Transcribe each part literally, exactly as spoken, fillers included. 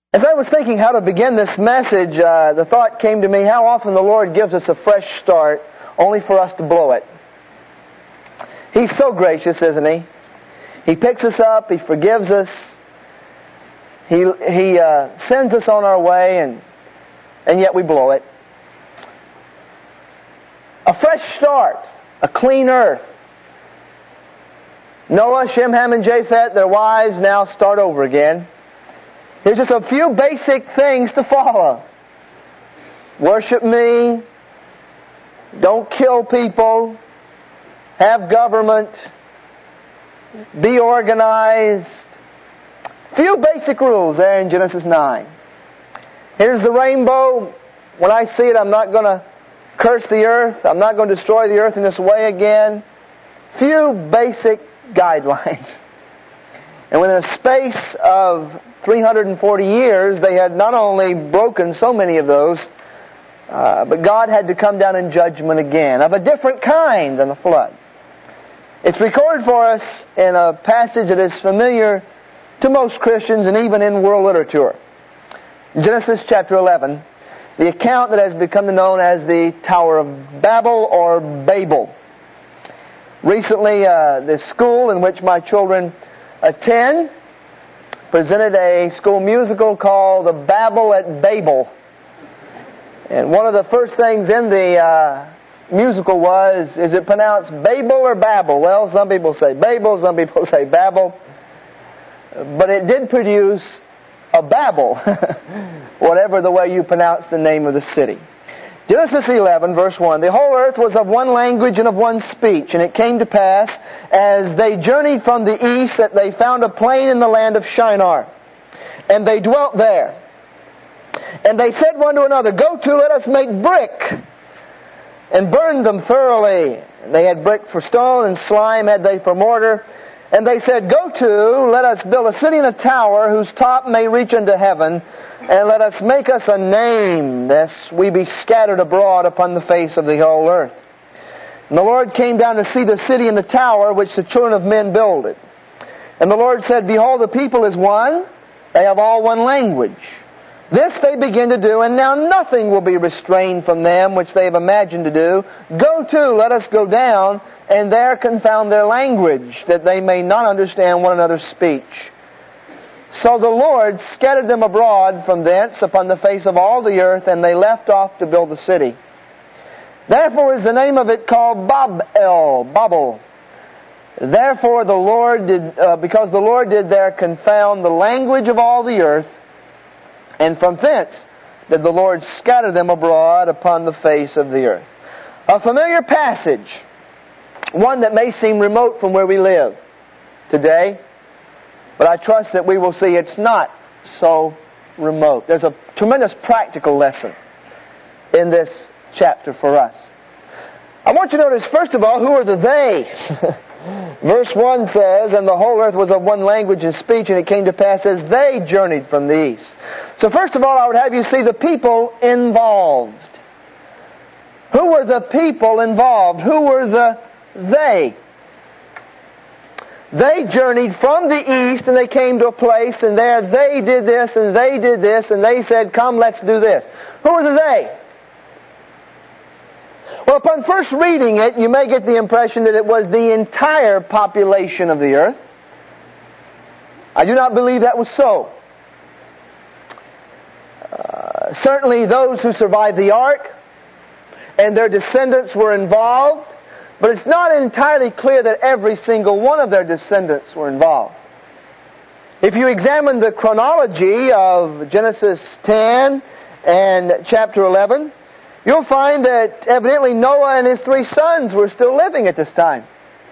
As I was thinking how to begin this message, uh, the thought came to me how often the Lord gives us a fresh start only for us to blow it. He's so gracious, isn't He? He picks us up, He forgives us, He, he uh, sends us on our way, and, and yet we blow it. A fresh start, a clean earth. Noah, Shem, Ham, and Japheth, their wives, now start over again. Here's just a few basic things to follow. Worship me. Don't kill people. Have government. Be organized. Few basic rules there in Genesis nine. Here's the rainbow. When I see it, I'm not going to curse the earth. I'm not going to destroy the earth in this way again. Few basic guidelines. And within a space of three hundred forty years, they had not only broken so many of those, uh, but God had to come down in judgment again, of a different kind than the flood. It's recorded for us in a passage that is familiar to most Christians and even in world literature. Genesis chapter eleven, the account that has become known as the Tower of Babel or Babel. Recently, uh, the school in which my children attend presented a school musical called The Babel at Babel. And one of the first things in the uh, musical was, is it pronounced Babel or Babel? Well, some people say Babel, some people say Babel. But it did produce a Babel, whatever the way you pronounce the name of the city. Genesis eleven, verse one, the whole earth was of one language and of one speech, and it came to pass, as they journeyed from the east, that they found a plain in the land of Shinar, and they dwelt there. And they said one to another, Go to, let us make brick, and burn them thoroughly. And they had brick for stone, and slime had they for mortar. And they said, Go to, let us build a city and a tower, whose top may reach unto heaven, and let us make us a name, lest we be scattered abroad upon the face of the whole earth. And the Lord came down to see the city and the tower which the children of men builded. And the Lord said, Behold, the people is one, they have all one language. This they begin to do, and now nothing will be restrained from them which they have imagined to do. Go to, let us go down, and there confound their language, that they may not understand one another's speech. So the Lord scattered them abroad from thence upon the face of all the earth, and they left off to build the city. Therefore is the name of it called Babel, Babel. Therefore the Lord did, uh, because the Lord did there confound the language of all the earth, and from thence did the Lord scatter them abroad upon the face of the earth. A familiar passage, one that may seem remote from where we live today, but I trust that we will see it's not so remote. There's a tremendous practical lesson in this chapter for us. I want you to notice, first of all, who are the they? Verse one says, And the whole earth was of one language and speech, and it came to pass as they journeyed from the east. So first of all, I would have you see the people involved. Who were the people involved? Who were the they? They journeyed from the east, and they came to a place, and there they did this, and they did this, and they said, Come, let's do this. Who are the they? Well, upon first reading it, you may get the impression that it was the entire population of the earth. I do not believe that was so. Uh, certainly those who survived the ark and their descendants were involved, but it's not entirely clear that every single one of their descendants were involved. If you examine the chronology of Genesis ten and chapter eleven, you'll find that evidently Noah and his three sons were still living at this time.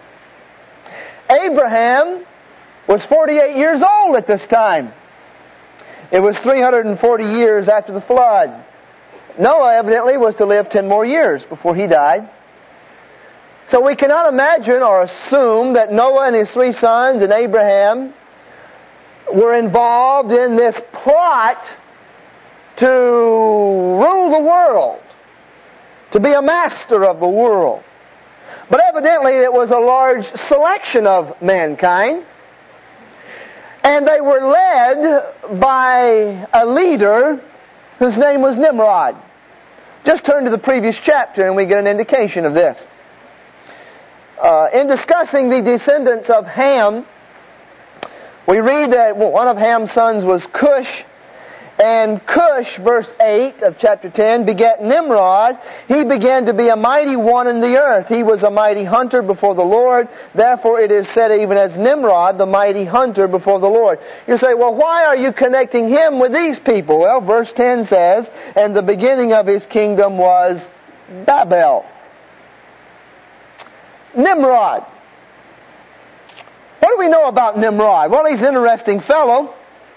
Abraham was forty-eight years old at this time. It was three hundred forty years after the flood. Noah evidently was to live ten more years before he died. So we cannot imagine or assume that Noah and his three sons and Abraham were involved in this plot to rule the world, to be a master of the world. But evidently it was a large selection of mankind. And they were led by a leader whose name was Nimrod. Just turn to the previous chapter and we get an indication of this. Uh, in discussing the descendants of Ham, we read that one of Ham's sons was Cush, and Cush, verse eight of chapter ten, begat Nimrod. He began to be a mighty one in the earth. He was a mighty hunter before the Lord. Therefore it is said even as Nimrod, the mighty hunter before the Lord. You say, well, why are you connecting him with these people? Well, verse ten says, and the beginning of his kingdom was Babel. Nimrod. What do we know about Nimrod? Well, he's an interesting fellow.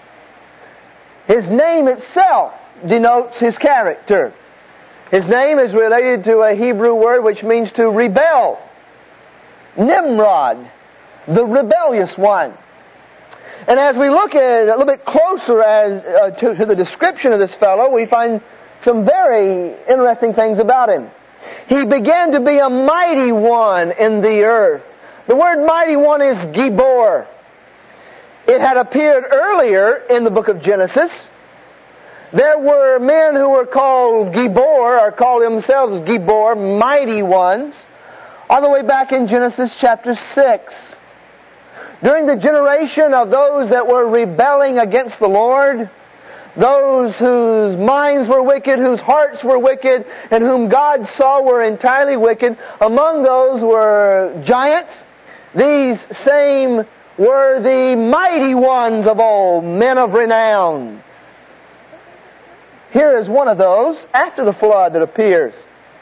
His name itself denotes his character. His name is related to a Hebrew word which means to rebel. Nimrod, the rebellious one. And as we look at it a little bit closer as uh, to, to the description of this fellow, we find some very interesting things about him. He began to be a mighty one in the earth. The word mighty one is Gibor. It had appeared earlier in the book of Genesis. There were men who were called Gibor, or called themselves Gibor, mighty ones, all the way back in Genesis chapter six. During the generation of those that were rebelling against the Lord, those whose minds were wicked, whose hearts were wicked, and whom God saw were entirely wicked, among those were giants. These same were the mighty ones of old, men of renown. Here is one of those after the flood that appears.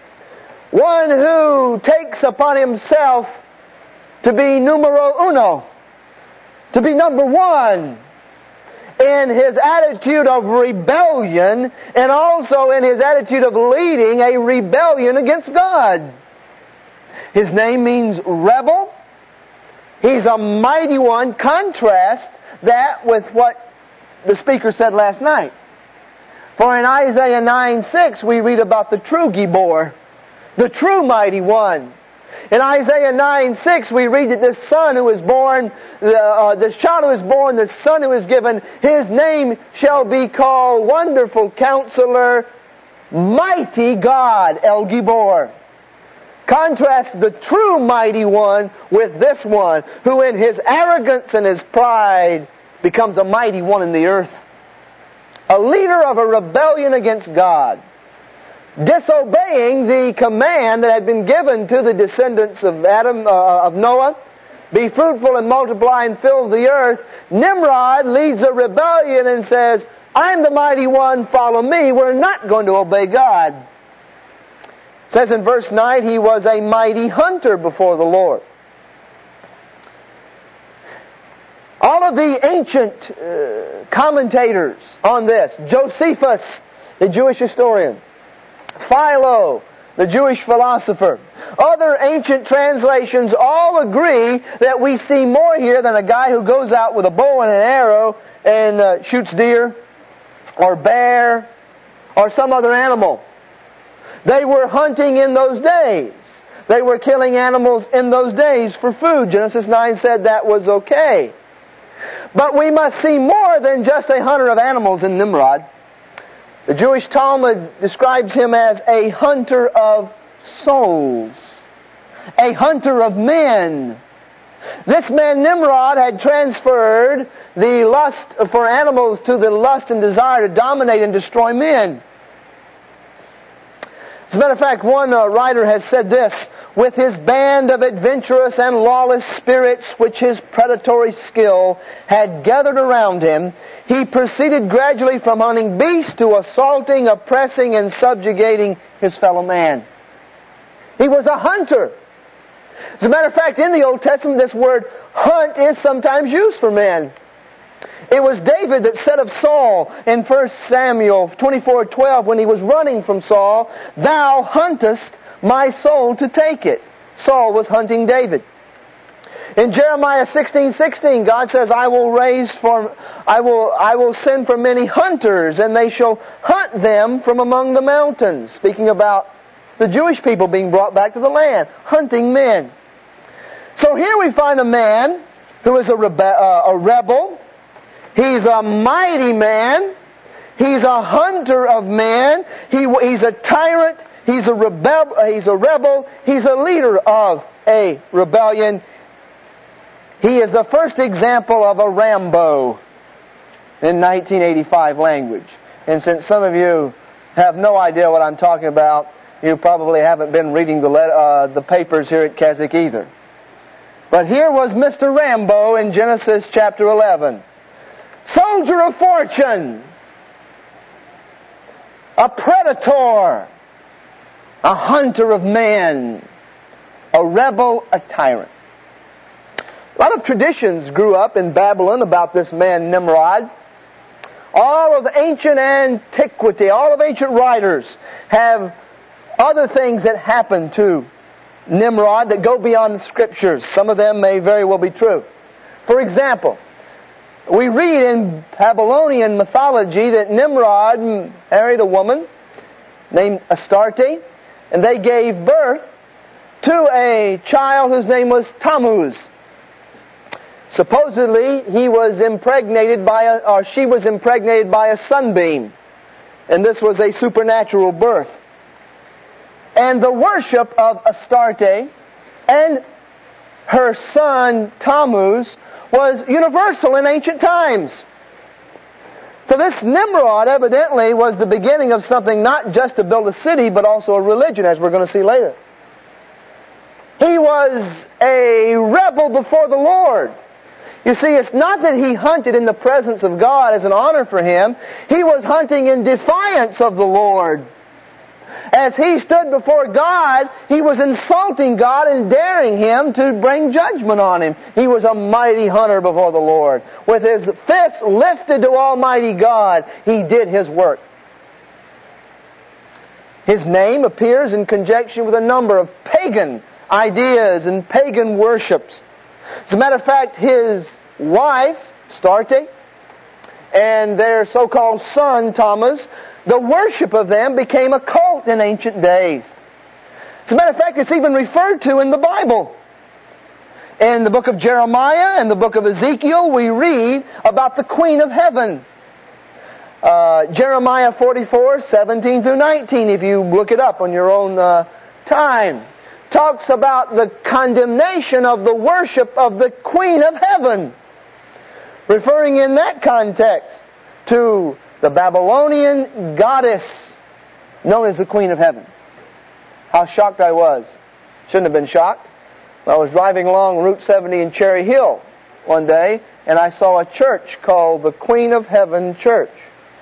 One who takes upon himself to be numero uno, to be number one in his attitude of rebellion and also in his attitude of leading a rebellion against God. His name means rebel. He's a mighty one. Contrast that with what the speaker said last night. For in Isaiah nine six we read about the true Gibor, the true mighty one. In Isaiah nine six we read that this son who is born, uh, this child who is born, this son who is given, his name shall be called Wonderful Counselor, Mighty God, El Gibor. Contrast the true mighty one with this one, who in his arrogance and his pride becomes a mighty one in the earth. A leader of a rebellion against God. Disobeying the command that had been given to the descendants of Adam, uh, of Noah, be fruitful and multiply and fill the earth. Nimrod leads a rebellion and says, I'm the mighty one, follow me. We're not going to obey God. It says in verse nine, he was a mighty hunter before the Lord. All of the ancient uh, commentators on this, Josephus, the Jewish historian, Philo, the Jewish philosopher, other ancient translations all agree that we see more here than a guy who goes out with a bow and an arrow and uh, shoots deer or bear or some other animal. They were hunting in those days. They were killing animals in those days for food. Genesis nine said that was okay. But we must see more than just a hunter of animals in Nimrod. The Jewish Talmud describes him as a hunter of souls, a hunter of men. This man Nimrod had transferred the lust for animals to the lust and desire to dominate and destroy men. As a matter of fact, one uh, writer has said this, with his band of adventurous and lawless spirits which his predatory skill had gathered around him, he proceeded gradually from hunting beasts to assaulting, oppressing, and subjugating his fellow man. He was a hunter. As a matter of fact, in the Old Testament, this word hunt is sometimes used for men. It was David that said of Saul in First Samuel twenty-four twelve when he was running from Saul, "Thou huntest my soul to take it." Saul was hunting David. In Jeremiah sixteen sixteen, God says, "I will raise for, I will, I will send for many hunters, and they shall hunt them from among the mountains." Speaking about the Jewish people being brought back to the land, hunting men. So here we find a man who is a, rebe- uh, a rebel, He's a mighty man. He's a hunter of men. He, he's a tyrant. He's a rebel. He's a rebel. He's a leader of a rebellion. He is the first example of a Rambo in nineteen eighty-five language. And since some of you have no idea what I'm talking about, you probably haven't been reading the let, uh, the papers here at Keswick either. But here was Mister Rambo in Genesis chapter eleven. Soldier of fortune. A predator. A hunter of men. A rebel, a tyrant. A lot of traditions grew up in Babylon about this man Nimrod. All of ancient antiquity, all of ancient writers have other things that happened to Nimrod that go beyond the Scriptures. Some of them may very well be true. For example, we read in Babylonian mythology that Nimrod married a woman named Astarte, and they gave birth to a child whose name was Tammuz. Supposedly, he was impregnated by a, or she was impregnated by a sunbeam, and this was a supernatural birth. And the worship of Astarte and her son Tammuz was universal in ancient times. So this Nimrod evidently was the beginning of something not just to build a city, but also a religion, as we're going to see later. He was a rebel before the Lord. You see, it's not that he hunted in the presence of God as an honor for him. He was hunting in defiance of the Lord. As he stood before God, he was insulting God and daring Him to bring judgment on him. He was a mighty hunter before the Lord. With his fists lifted to Almighty God, he did his work. His name appears in conjunction with a number of pagan ideas and pagan worships. As a matter of fact, his wife, Astarte, and their so-called son, Tammuz, the worship of them became a cult in ancient days. As a matter of fact, it's even referred to in the Bible. In the book of Jeremiah and the book of Ezekiel, we read about the Queen of Heaven. Uh, Jeremiah forty-four, seventeen through nineteen, if you look it up on your own uh, time, talks about the condemnation of the worship of the Queen of Heaven, referring in that context to the Babylonian goddess known as the Queen of Heaven. How shocked I was. Shouldn't have been shocked. I was driving along Route seventy in Cherry Hill one day, and I saw a church called the Queen of Heaven Church.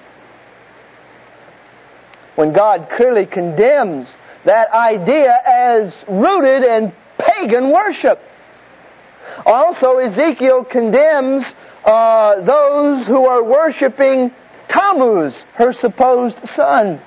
When God clearly condemns that idea as rooted in pagan worship. Also, Ezekiel condemns uh, those who are worshiping Tammuz, her supposed son.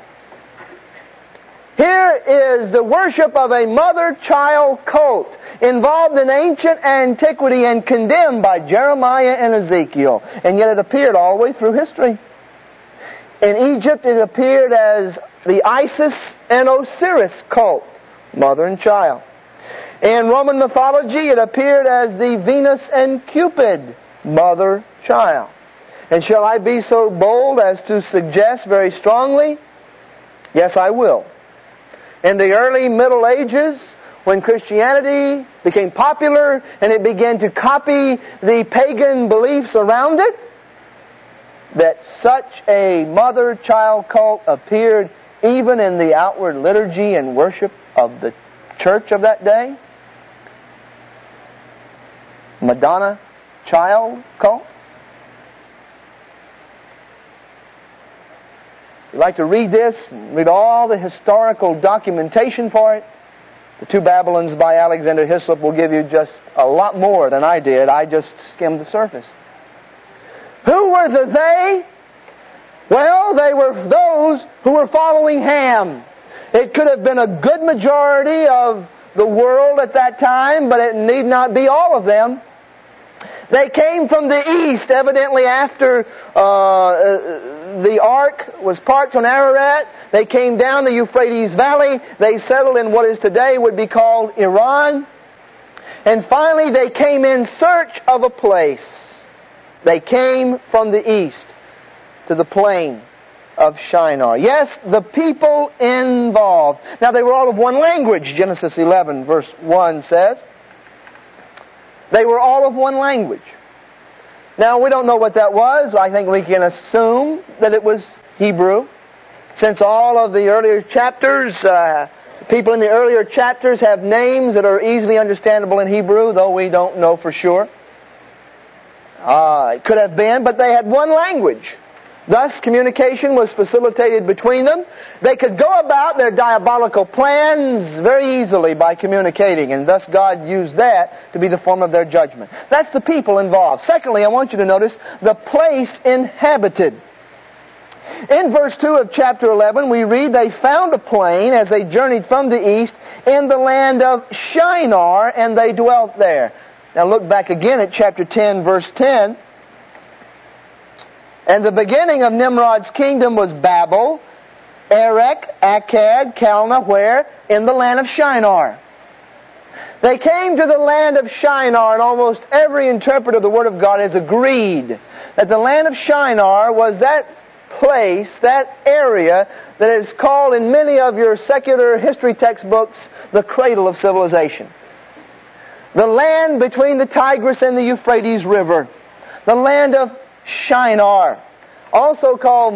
Here is the worship of a mother-child cult involved in ancient antiquity and condemned by Jeremiah and Ezekiel. And yet it appeared all the way through history. In Egypt it appeared as the Isis and Osiris cult, mother and child. In Roman mythology it appeared as the Venus and Cupid, mother-child. And shall I be so bold as to suggest very strongly? Yes, I will. In the early Middle Ages, when Christianity became popular and it began to copy the pagan beliefs around it, that such a mother-child cult appeared even in the outward liturgy and worship of the church of that day. Madonna child cult. If you'd like to read this and read all the historical documentation for it, The Two Babylons by Alexander Hislop will give you just a lot more than I did. I just skimmed the surface. Who were the they? Well, they were those who were following Ham. It could have been a good majority of the world at that time, but it need not be all of them. They came from the east, evidently after uh, the ark was parked on Ararat. They came down the Euphrates Valley. They settled in what is today would be called Iran. And finally they came in search of a place They came from the east to the plain of Shinar. Yes, the people involved. Now they were all of one language, Genesis eleven verse one says. They were all of one language. Now we don't know what that was. I think we can assume that it was Hebrew, since all of the earlier chapters, uh, people in the earlier chapters have names that are easily understandable in Hebrew, though we don't know for sure. Uh, it could have been, but they had one language. Thus, communication was facilitated between them. They could go about their diabolical plans very easily by communicating, and thus God used that to be the form of their judgment. That's the people involved. Secondly, I want you to notice the place inhabited. In verse two of chapter eleven, we read, they found a plain as they journeyed from the east in the land of Shinar, and they dwelt there. Now look back again at chapter ten, verse ten. And the beginning of Nimrod's kingdom was Babel, Erech, Akkad, Calneh, where? In the land of Shinar. They came to the land of Shinar, and almost every interpreter of the Word of God has agreed that the land of Shinar was that place, that area that is called in many of your secular history textbooks the cradle of civilization. The land between the Tigris and the Euphrates River. The land of Shinar, also called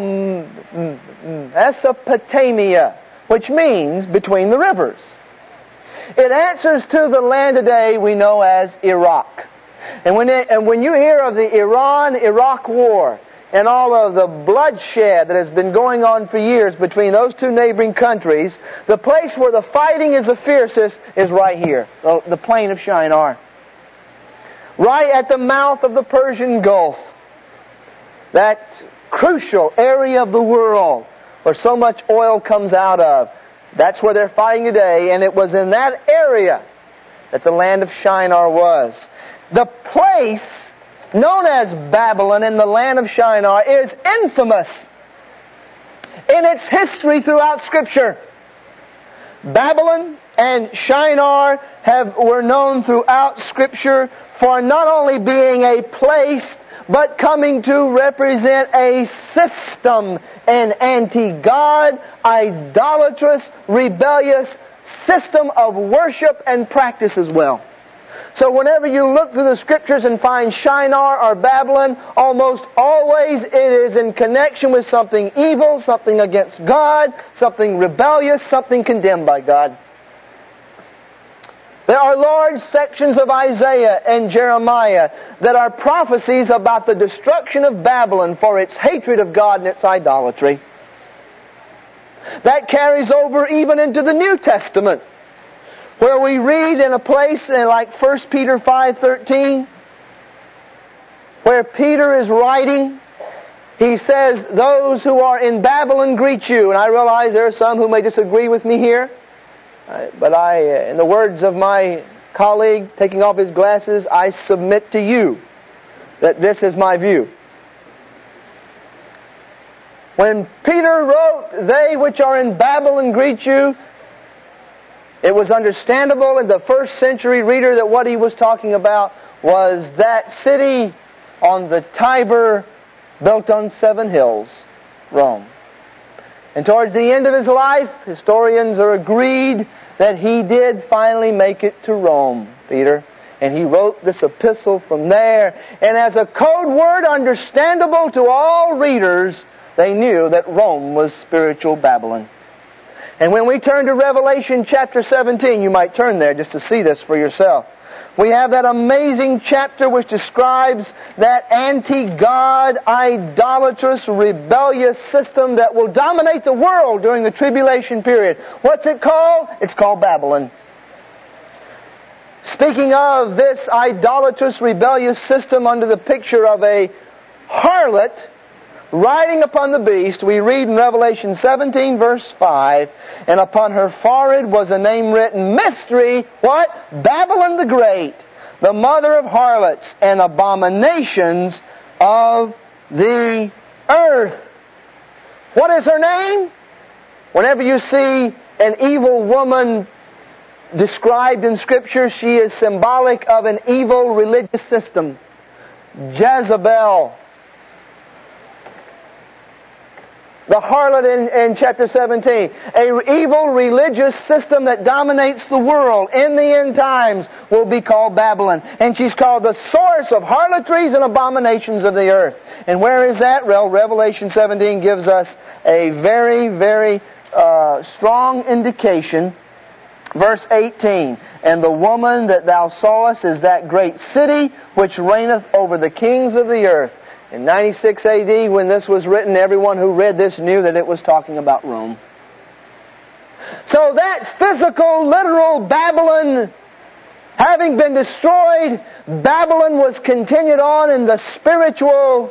Mesopotamia, which means between the rivers. It answers to the land today we know as Iraq. And when, it, and when you hear of the Iran-Iraq war and all of the bloodshed that has been going on for years between those two neighboring countries, the place where the fighting is the fiercest is right here, the, the plain of Shinar. Right at the mouth of the Persian Gulf. That crucial area of the world where so much oil comes out of. That's where they're fighting today, and it was in that area that the land of Shinar was. The place known as Babylon in the land of Shinar is infamous in its history throughout Scripture. Babylon and Shinar have, were known throughout Scripture for not only being a place, but coming to represent a system, an anti-God, idolatrous, rebellious system of worship and practice as well. So whenever you look through the Scriptures and find Shinar or Babylon, almost always it is in connection with something evil, something against God, something rebellious, something condemned by God. There are large sections of Isaiah and Jeremiah that are prophecies about the destruction of Babylon for its hatred of God and its idolatry. That carries over even into the New Testament, where we read in a place like First Peter five thirteen, where Peter is writing, he says, those who are in Babylon greet you. And I realize there are some who may disagree with me here. But I, in the words of my colleague taking off his glasses, I submit to you that this is my view. When Peter wrote, they which are in Babylon greet you, it was understandable in the first century reader that what he was talking about was that city on the Tiber built on seven hills, Rome. And towards the end of his life, historians are agreed that he did finally make it to Rome, Peter. And he wrote this epistle from there. And as a code word understandable to all readers, they knew that Rome was spiritual Babylon. And when we turn to Revelation chapter seventeen, you might turn there just to see this for yourself. We have that amazing chapter which describes that anti-God, idolatrous, rebellious system that will dominate the world during the tribulation period. What's it called? It's called Babylon. Speaking of this idolatrous, rebellious system under the picture of a harlot riding upon the beast, we read in Revelation seventeen verse five, and upon her forehead was a name written, Mystery, what? Babylon the Great, the mother of harlots and abominations of the earth. What is her name? Whenever you see an evil woman described in Scripture, she is symbolic of an evil religious system. Jezebel. The harlot in, in chapter seventeen. A evil religious system that dominates the world in the end times will be called Babylon. And she's called the source of harlotries and abominations of the earth. And where is that? Well, Revelation seventeen gives us a very, very uh, strong indication. Verse eighteen, and the woman that thou sawest is that great city which reigneth over the kings of the earth. In ninety-six A D, when this was written, everyone who read this knew that it was talking about Rome. So that physical, literal Babylon having been destroyed, Babylon was continued on in the spiritual,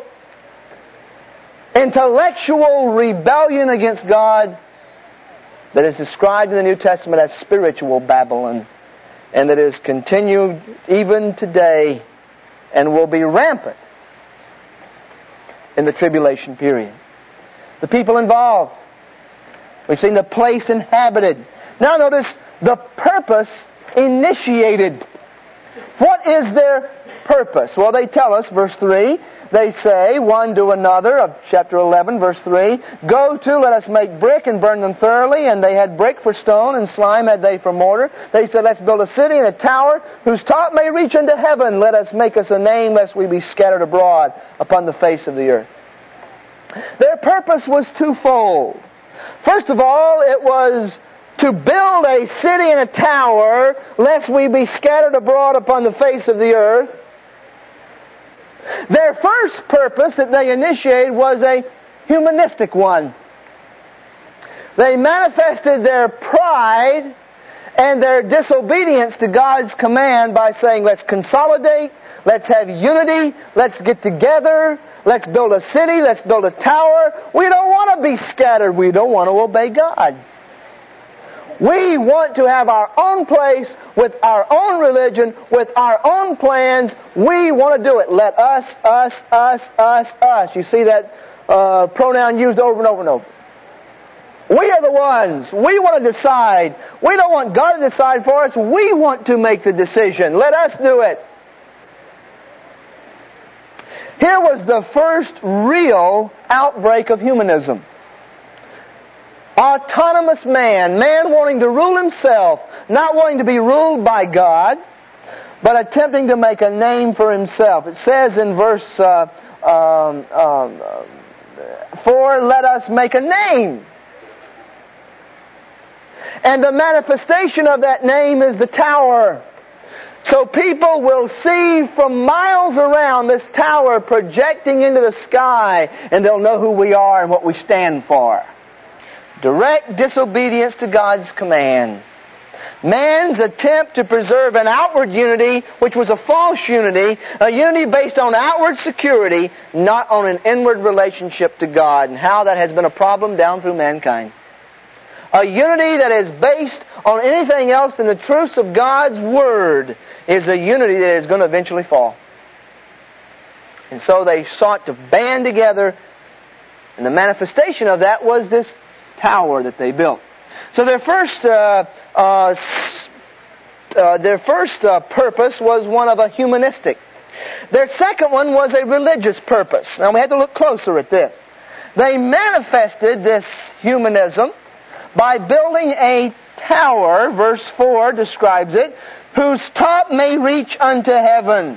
intellectual rebellion against God that is described in the New Testament as spiritual Babylon, and that is continued even today and will be rampant in the tribulation period. The people involved. We've seen the place inhabited. Now notice the purpose initiated. What is their purpose? Well, they tell us, verse three, they say, one to another, of chapter eleven, verse three, go to, let us make brick and burn them thoroughly. And they had brick for stone, and slime had they for mortar. They said, let's build a city and a tower, whose top may reach unto heaven. Let us make us a name, lest we be scattered abroad upon the face of the earth. Their purpose was twofold. First of all, it was to build a city and a tower, lest we be scattered abroad upon the face of the earth. Their first purpose that they initiated was a humanistic one. They manifested their pride and their disobedience to God's command by saying, let's consolidate, let's have unity, let's get together, let's build a city, let's build a tower. We don't want to be scattered. We don't want to obey God. We want to have our own place with our own religion, with our own plans. We want to do it. Let us, us, us, us, us. You see that uh, pronoun used over and over and over. We are the ones. We want to decide. We don't want God to decide for us. We want to make the decision. Let us do it. Here was the first real outbreak of humanism. Autonomous man, man wanting to rule himself, not wanting to be ruled by God, but attempting to make a name for himself. It says in verse uh, um, um, four, let us make a name. And the manifestation of that name is the tower. So people will see from miles around this tower projecting into the sky, and they'll know who we are and what we stand for. Direct disobedience to God's command. Man's attempt to preserve an outward unity, which was a false unity, a unity based on outward security, not on an inward relationship to God, and how that has been a problem down through mankind. A unity that is based on anything else than the truths of God's Word is a unity that is going to eventually fall. And so they sought to band together, and the manifestation of that was this tower that they built. So their first uh, uh, uh, their first uh, purpose was one of a humanistic. Their second one was a religious purpose. Now we have to look closer at this. They manifested this humanism by building a tower, verse four describes it, whose top may reach unto heaven.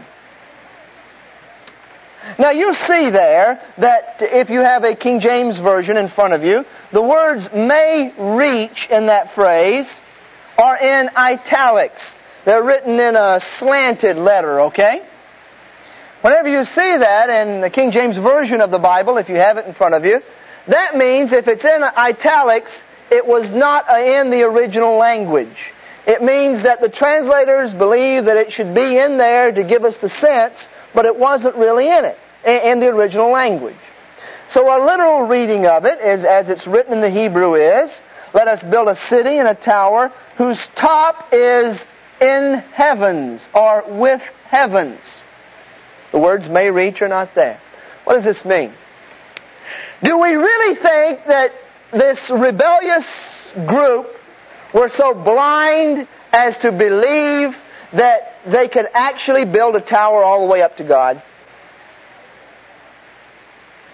Now you see there that if you have a King James Version in front of you, the words may reach in that phrase are in italics. They're written in a slanted letter, okay? Whenever you see that in the King James Version of the Bible, if you have it in front of you, that means if it's in italics, it was not in the original language. It means that the translators believe that it should be in there to give us the sense, but it wasn't really in it, in the original language. So a literal reading of it is, as it's written in the Hebrew is, let us build a city and a tower whose top is in heavens, or with heavens. The words may reach are not there. What does this mean? Do we really think that this rebellious group were so blind as to believe that they could actually build a tower all the way up to God?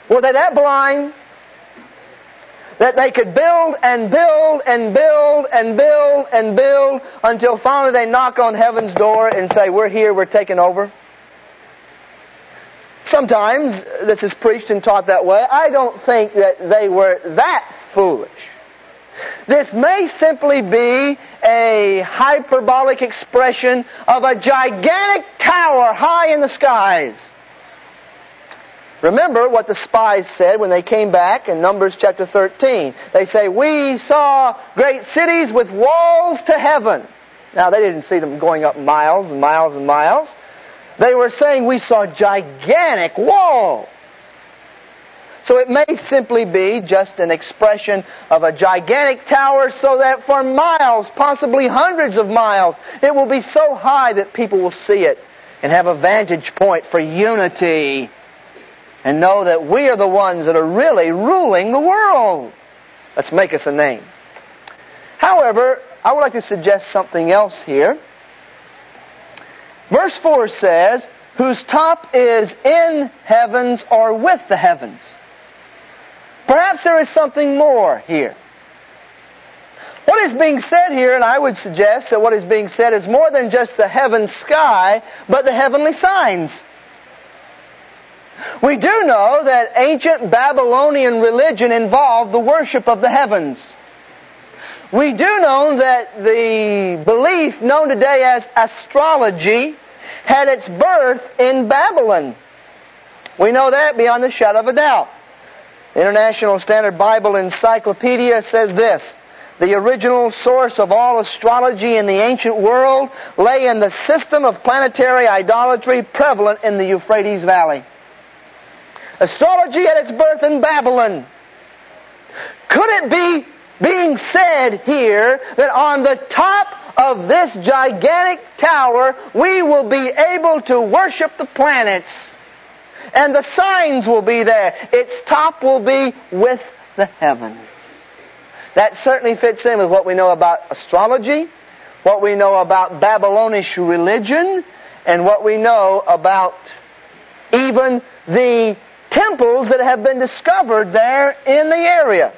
Were they that blind that they could build and build and build and build and build until finally they knock on heaven's door and say, we're here, we're taking over? Sometimes this is preached and taught that way. I don't think that they were that foolish. This may simply be a hyperbolic expression of a gigantic tower high in the skies. Remember what the spies said when they came back in Numbers chapter thirteen. They say, we saw great cities with walls to heaven. Now, they didn't see them going up miles and miles and miles. They were saying we saw gigantic walls. So it may simply be just an expression of a gigantic tower so that for miles, possibly hundreds of miles, it will be so high that people will see it and have a vantage point for unity and know that we are the ones that are really ruling the world. Let's make us a name. However, I would like to suggest something else here. Verse four says, whose top is in heavens or with the heavens. Perhaps there is something more here. What is being said here, and I would suggest that what is being said is more than just the heaven sky, but the heavenly signs. We do know that ancient Babylonian religion involved the worship of the heavens. We do know that the belief known today as astrology had its birth in Babylon. We know that beyond the shadow of a doubt. The International Standard Bible Encyclopedia says this: the original source of all astrology in the ancient world lay in the system of planetary idolatry prevalent in the Euphrates Valley. Astrology had its birth in Babylon. Could it be being said here that on the top of this gigantic tower we will be able to worship the planets? And the signs will be there. Its top will be with the heavens. That certainly fits in with what we know about astrology, what we know about Babylonish religion, and what we know about even the temples that have been discovered there in the area.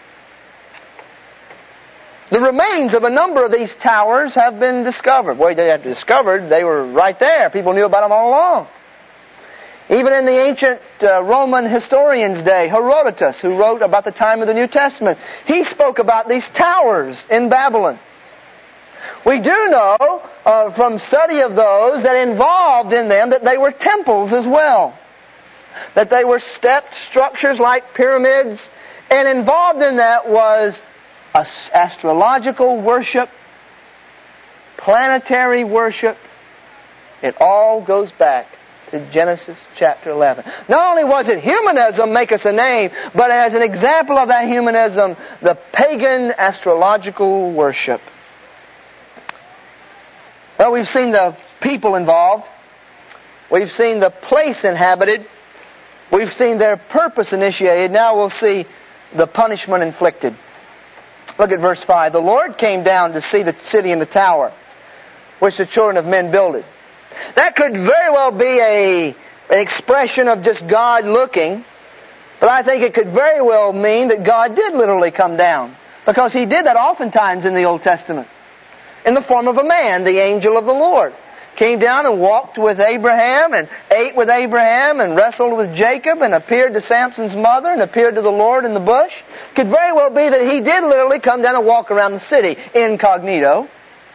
The remains of a number of these towers have been discovered. Well, they have discovered, they were right there. People knew about them all along. Even in the ancient uh, Roman historian's day, Herodotus, who wrote about the time of the New Testament, he spoke about these towers in Babylon. We do know uh, from study of those that involved in them that they were temples as well. That they were stepped structures like pyramids, and involved in that was astrological worship, planetary worship. It all goes back to Genesis chapter eleven. Not only was it humanism, make us a name, but as an example of that humanism, the pagan astrological worship. Well, we've seen the people involved. We've seen the place inhabited. We've seen their purpose initiated. Now we'll see the punishment inflicted. Look at verse five. The Lord came down to see the city and the tower, which the children of men builded. That could very well be a, an expression of just God looking, but I think it could very well mean that God did literally come down, because He did that oftentimes in the Old Testament. In the form of a man, the angel of the Lord came down and walked with Abraham and ate with Abraham and wrestled with Jacob and appeared to Samson's mother and appeared to the Lord in the bush. It could very well be that He did literally come down and walk around the city incognito.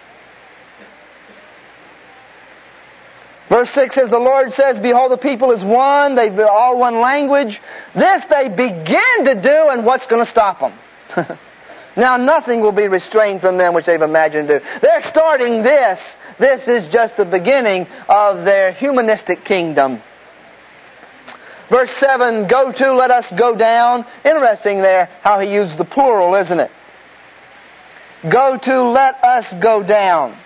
Verse six says, the Lord says, behold, the people is one, they've all one language. This they begin to do, and what's going to stop them? Now nothing will be restrained from them which they've imagined to do. They're starting this. This is just the beginning of their humanistic kingdom. Verse seven, go to, let us go down. Interesting there how he used the plural, isn't it? Go to, let us go down.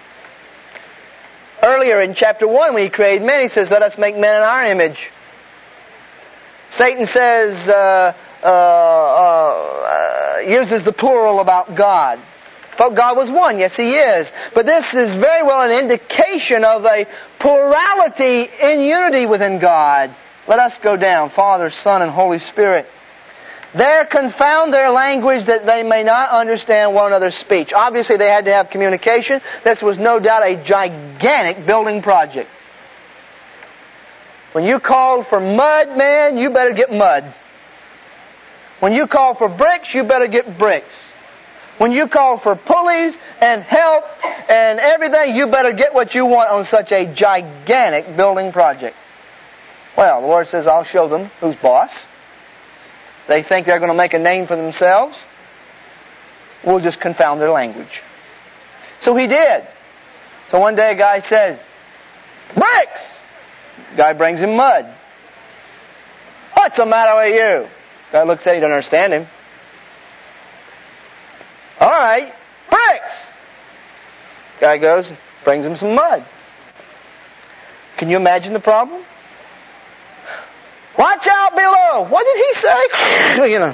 Earlier in chapter one, when He created man, He says, let us make man in our image. Satan says, uh, uh, uh, uses the plural about God. Thought God was one. Yes, He is. But this is very well an indication of a plurality in unity within God. Let us go down, Father, Son, and Holy Spirit. There confound their language that they may not understand one another's speech. Obviously they had to have communication. This was no doubt a gigantic building project. When you called for mud, man, you better get mud. When you call for bricks, you better get bricks. When you call for pulleys and help and everything, you better get what you want on such a gigantic building project. Well, the Lord says, I'll show them who's boss. They think they're going to make a name for themselves. We'll just confound their language. So He did. So one day a guy says, bricks! Guy brings him mud. What's the matter with you? Guy looks at him, he doesn't understand him. All right, bricks! Guy goes, brings him some mud. Can you imagine the problem? Watch out below! What did he say? You know.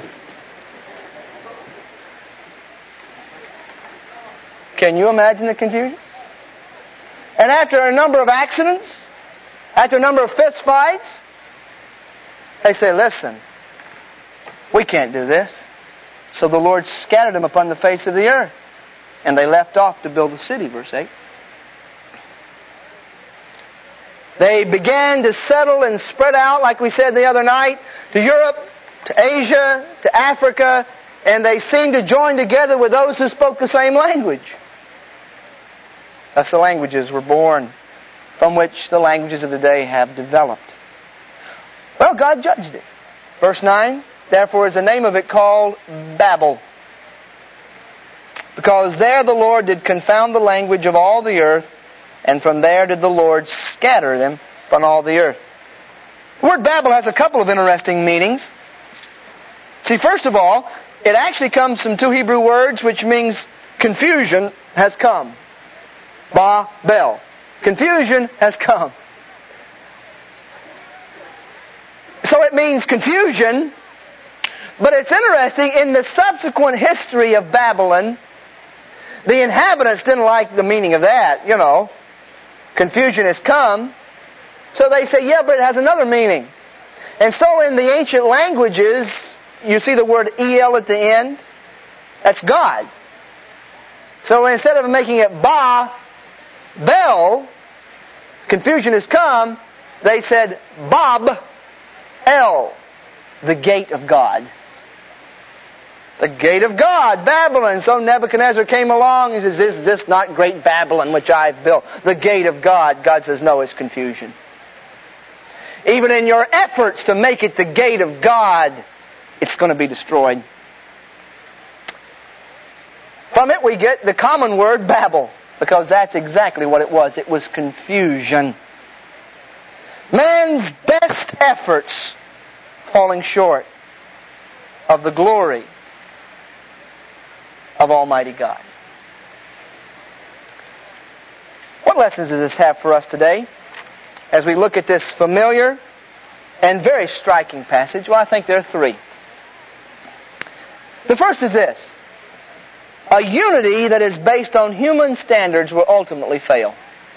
Can you imagine the confusion? And after a number of accidents, after a number of fist fights, they say, listen, we can't do this. So the Lord scattered them upon the face of the earth. And they left off to build the city, verse eight. They began to settle and spread out, like we said the other night, to Europe, to Asia, to Africa, and they seemed to join together with those who spoke the same language. Thus the languages were born, from which the languages of the day have developed. Well, God judged it. Verse nine, therefore is the name of it called Babel. Because there the Lord did confound the language of all the earth, and from there did the Lord scatter them from all the earth. The word Babel has a couple of interesting meanings. See, first of all, it actually comes from two Hebrew words, which means confusion has come. Ba-bel. Confusion has come. So it means confusion, but it's interesting, in the subsequent history of Babylon, the inhabitants didn't like the meaning of that, you know. Confusion has come. So they say, yeah, but it has another meaning. And so in the ancient languages, you see the word El at the end. That's God. So instead of making it Ba, Bel, confusion has come, they said Bob, El, the gate of God. The gate of God, Babylon. So Nebuchadnezzar came along and says, is this not great Babylon which I've built? The gate of God. God says, no, it's confusion. Even in your efforts to make it the gate of God, it's going to be destroyed. From it we get the common word Babel, because that's exactly what it was. It was confusion. Man's best efforts falling short of the glory of Almighty God. What lessons does this have for us today as we look at this familiar and very striking passage? Well, I think there are three. The first is this. A unity that is based on human standards will ultimately fail.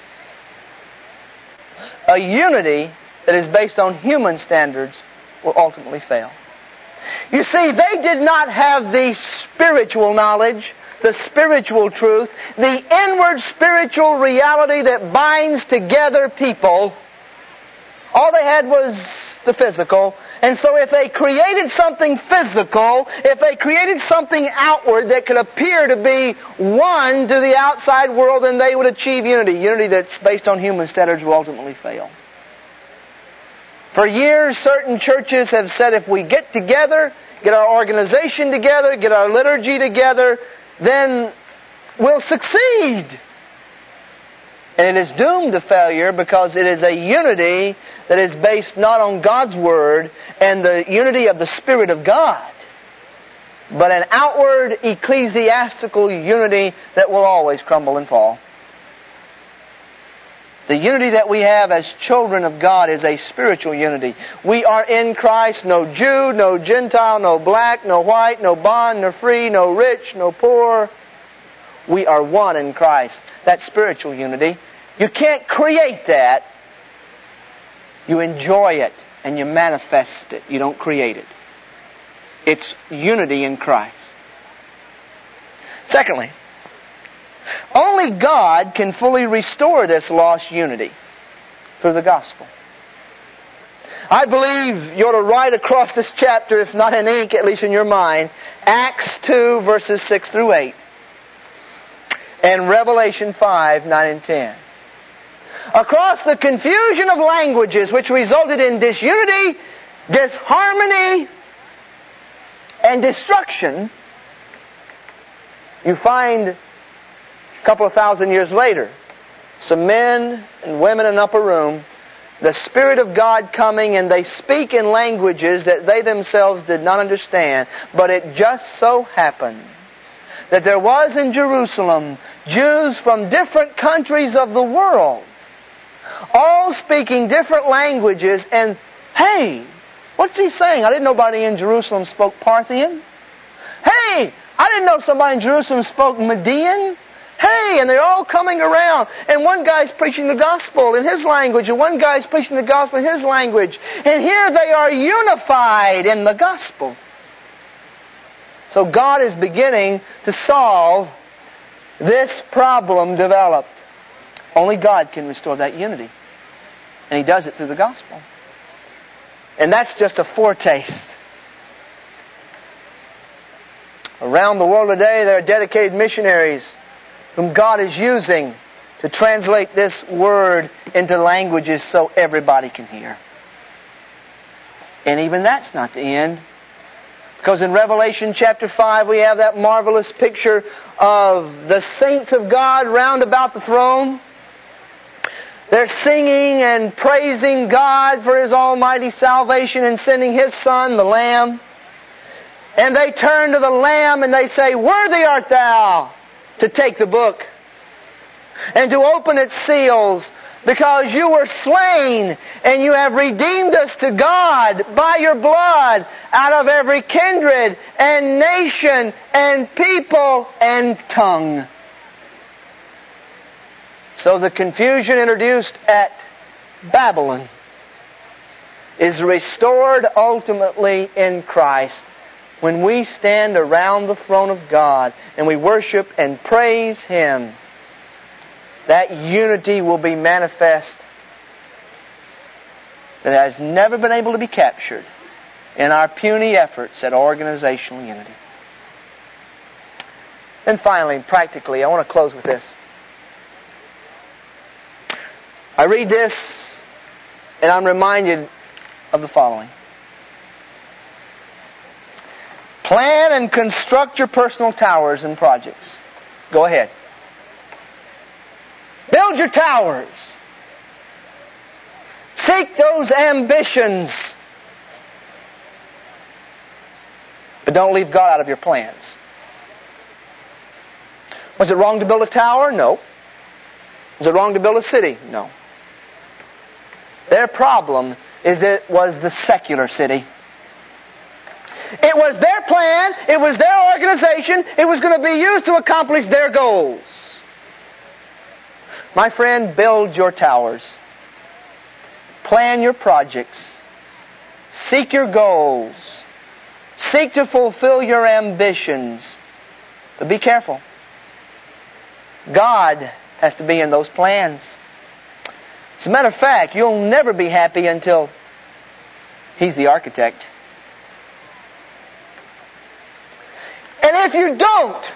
A unity that is based on human standards will ultimately fail. You see, they did not have the spiritual knowledge, the spiritual truth, the inward spiritual reality that binds together people. All they had was the physical. And so if they created something physical, if they created something outward that could appear to be one to the outside world, then they would achieve unity. Unity that's based on human standards will ultimately fail. For years, certain churches have said if we get together, get our organization together, get our liturgy together, then we'll succeed. And it is doomed to failure because it is a unity that is based not on God's Word and the unity of the Spirit of God, but an outward ecclesiastical unity that will always crumble and fall. The unity that we have as children of God is a spiritual unity. We are in Christ, no Jew, no Gentile, no black, no white, no bond, no free, no rich, no poor. We are one in Christ. That's spiritual unity. You can't create that. You enjoy it and you manifest it. You don't create it. It's unity in Christ. Secondly, only God can fully restore this lost unity through the gospel. I believe you ought to write across this chapter, if not in ink, at least in your mind, Acts two, verses six through eight, and Revelation five, nine and ten. Across the confusion of languages which resulted in disunity, disharmony, and destruction, you find a couple of thousand years later, some men and women in an upper room, the Spirit of God coming, and they speak in languages that they themselves did not understand. But it just so happens that there was in Jerusalem Jews from different countries of the world, all speaking different languages, and hey, what's he saying? I didn't know nobody in Jerusalem spoke Parthian. Hey, I didn't know somebody in Jerusalem spoke Median. Hey, and they're all coming around, and one guy's preaching the gospel in his language, and one guy's preaching the gospel in his language, and here they are unified in the gospel. So God is beginning to solve this problem developed. Only God can restore that unity, and He does it through the gospel. And that's just a foretaste. Around the world today, there are dedicated missionaries whom God is using to translate this word into languages so everybody can hear. And even that's not the end. Because in Revelation chapter five we have that marvelous picture of the saints of God round about the throne. They're singing and praising God for His almighty salvation and sending His Son, the Lamb. And they turn to the Lamb and they say, "Worthy art Thou to take the book and to open its seals, because You were slain and You have redeemed us to God by Your blood out of every kindred and nation and people and tongue." So the confusion introduced at Babylon is restored ultimately in Christ when we stand around the throne of God and we worship and praise Him. That unity will be manifest that has never been able to be captured in our puny efforts at organizational unity. And finally, practically, I want to close with this. I read this and I'm reminded of the following. Plan and construct your personal towers and projects. Go ahead. Build your towers. Seek those ambitions. But don't leave God out of your plans. Was it wrong to build a tower? No. Was it wrong to build a city? No. Their problem is it was the secular city. It was their plan, it was their organization, it was going to be used to accomplish their goals. My friend, build your towers. Plan your projects. Seek your goals. Seek to fulfill your ambitions. But be careful. God has to be in those plans. As a matter of fact, you'll never be happy until He's the architect. And if you don't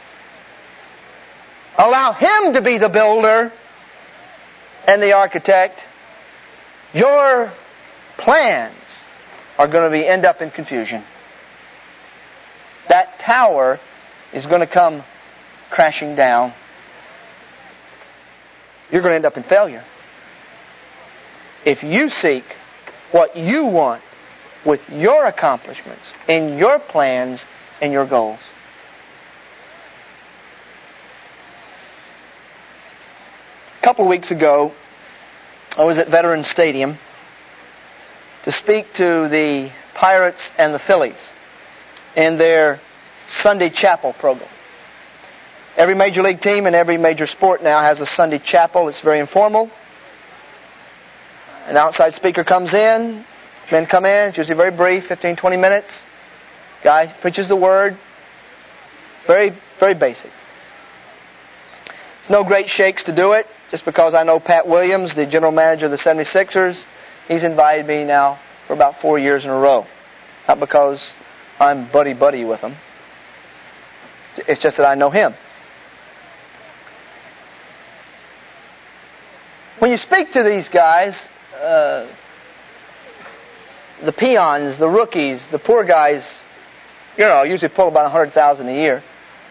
allow Him to be the builder and the architect, your plans are going to be end up in confusion. That tower is going to come crashing down. You're going to end up in failure. If you seek what you want with your accomplishments and your plans and your goals. A couple of weeks ago, I was at Veterans Stadium to speak to the Pirates and the Phillies in their Sunday chapel program. Every major league team and every major sport now has a Sunday chapel. It's very informal. An outside speaker comes in, Men come in, it's usually very brief, fifteen, twenty minutes. Guy preaches the Word. Very, very basic. It's no great shakes to do it, just because I know Pat Williams, the general manager of the seventy-sixers. He's invited me now for about four years in a row. Not because I'm buddy-buddy with him. It's just that I know him. When you speak to these guys, uh, the peons, the rookies, the poor guys, you know, usually pull about one hundred thousand dollars a year.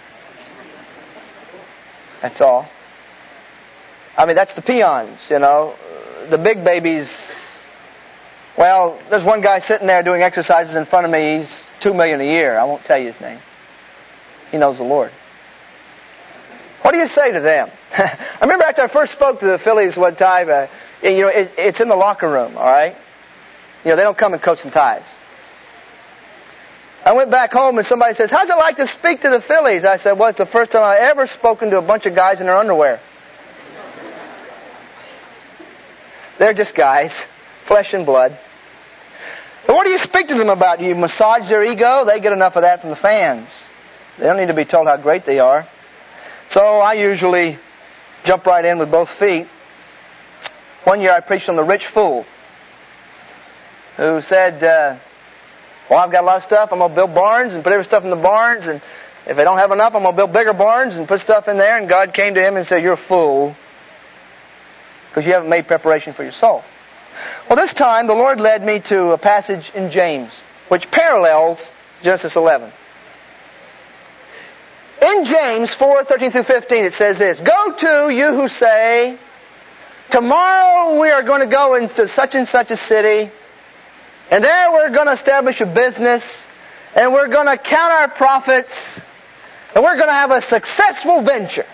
That's all. I mean, that's the peons, you know. The big babies, well, there's one guy sitting there doing exercises in front of me. He's two million dollars a year. I won't tell you his name. He knows the Lord. What do you say to them? I remember after I first spoke to the Phillies one time, uh, you know, it, it's in the locker room, all right? You know, they don't come in coats and ties. I went back home and somebody says, how's it like to speak to the Phillies? I said, well, it's the first time I've ever spoken to a bunch of guys in their underwear. They're just guys, flesh and blood. But what do you speak to them about? Do you massage their ego? They get enough of that from the fans. They don't need to be told how great they are. So I usually jump right in with both feet. One year I preached on the rich fool who said, uh, well, I've got a lot of stuff. I'm going to build barns and put every stuff in the barns. And if I don't have enough, I'm going to build bigger barns and put stuff in there. And God came to him and said, you're a fool because you haven't made preparation for your soul. Well, this time the Lord led me to a passage in James which parallels Genesis eleven. In James four, thirteen through fifteen, it says this, go to, you who say, tomorrow we are going to go into such and such a city, and there we're going to establish a business, and we're going to count our profits, and we're going to have a successful venture.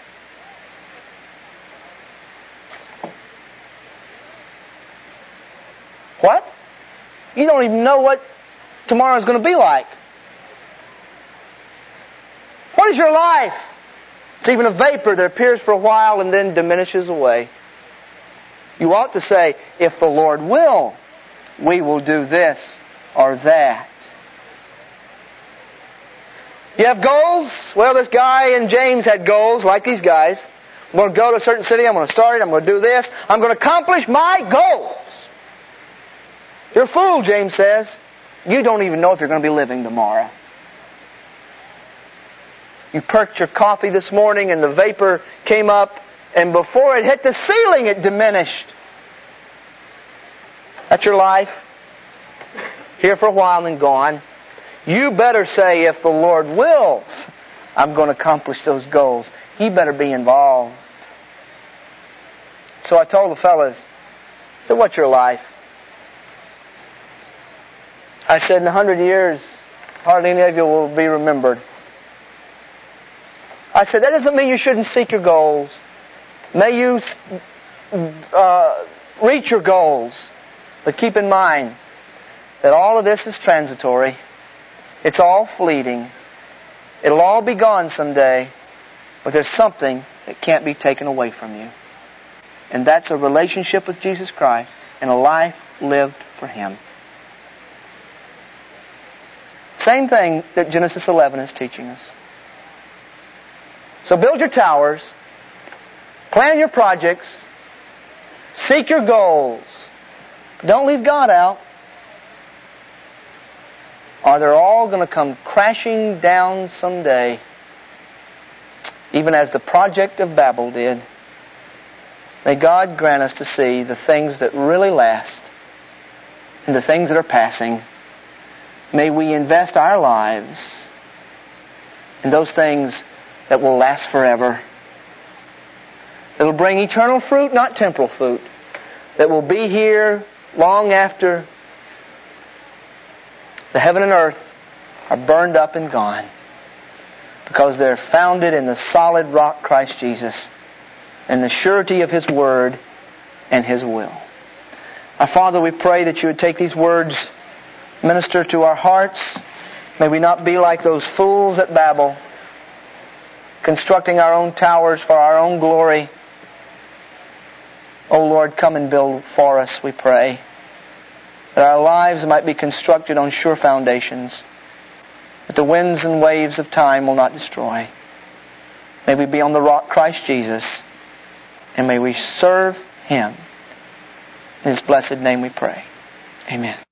What? You don't even know what tomorrow's going to be like. What is your life? It's even a vapor that appears for a while and then diminishes away. You ought to say, if the Lord will, we will do this or that. You have goals? Well, this guy in James had goals like these guys. I'm going to go to a certain city. I'm going to start it. I'm going to do this. I'm going to accomplish my goals. You're a fool, James says. You don't even know if you're going to be living tomorrow. You perked your coffee this morning and the vapor came up, and before it hit the ceiling, it diminished. That's your life. Here for a while and gone. You better say, if the Lord wills, I'm going to accomplish those goals. He better be involved. So I told the fellas, I said, what's your life? I said, in a hundred years, hardly any of you will be remembered. I said, that doesn't mean you shouldn't seek your goals. May you uh, reach your goals. But keep in mind that all of this is transitory. It's all fleeting. It'll all be gone someday. But there's something that can't be taken away from you. And that's a relationship with Jesus Christ and a life lived for Him. Same thing that Genesis eleven is teaching us. So build your towers, plan your projects, seek your goals. Don't leave God out, or they're all going to come crashing down someday, even as the project of Babel did. May God grant us to see the things that really last and the things that are passing. May we invest our lives in those things that will last forever. That will bring eternal fruit, not temporal fruit. That will be here long after the heaven and earth are burned up and gone. Because they're founded in the solid rock, Christ Jesus, and the surety of His Word and His will. Our Father, we pray that You would take these words, minister to our hearts. May we not be like those fools at Babel, constructing our own towers for our own glory. Oh Lord, come and build for us, we pray. Let that our lives might be constructed on sure foundations, that the winds and waves of time will not destroy. May we be on the rock, Christ Jesus, and may we serve Him. In His blessed name we pray. Amen.